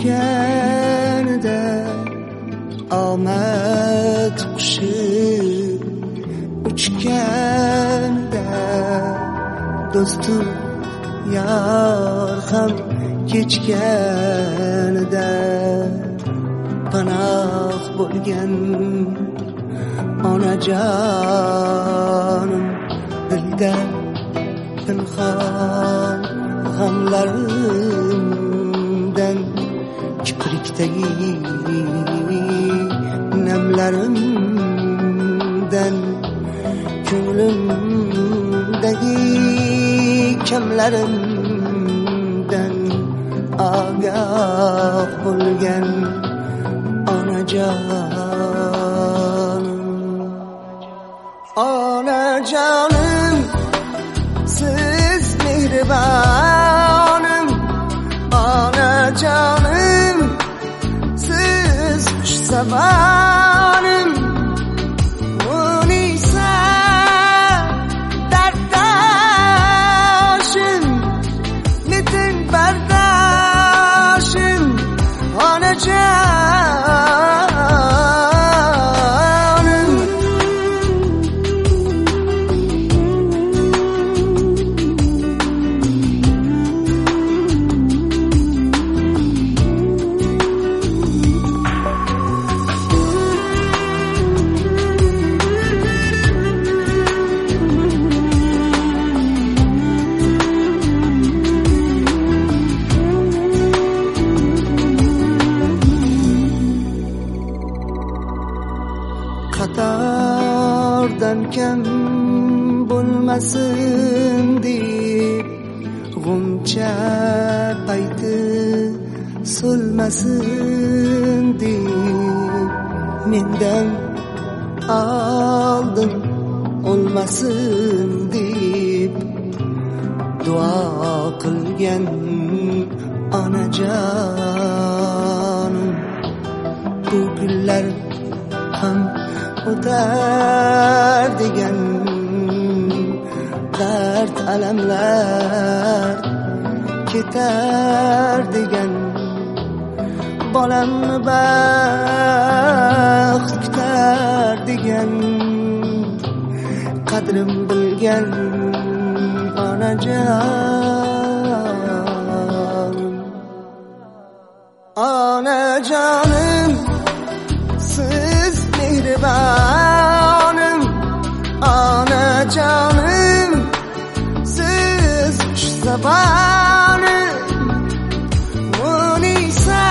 uchganida omad qushi uchganida do'stu yor ham kechganida panoh bo'lgan onajonim dilda pinhon g'amlarimdan kiprikdagi namlarimdan ko'nglimdagi kamlarimdan ogoh bo'lgan onajonim siz mehribonim onajonim siz xushzabonim munisa darddoshim metin bardoshim onajonim qatordan kam bo'lmasin deb g'uncha payti so'lmasin deb mendan oldin o'lmasin deb duo qilgan onajonim bu kunlar ham o'tar degan dard alamlar ketar degan bolamni baxt kutar degan qadrim bilgan onajonim siz mehribonim onajonim siz xushzabonim munisa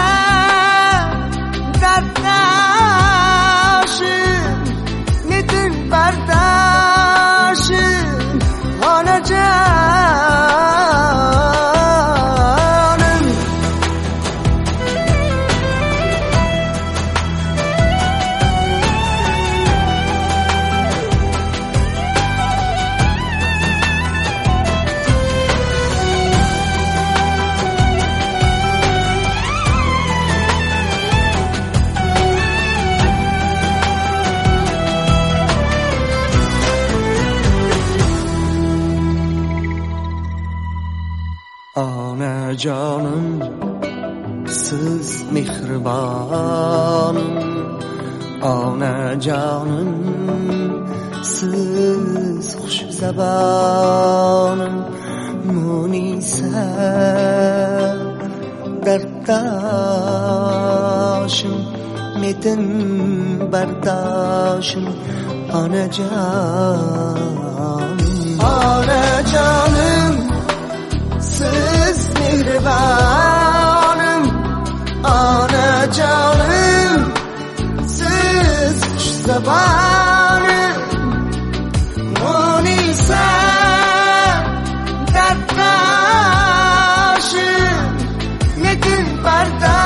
darddoshim metin bardoshim onajonim onajonim siz mehribonim onajonim siz xushzabonim munisa darddoshim metin bardoshim onajonim siz mehribonim onajonim siz xushzabonim munisa darddoshim metin bardoshim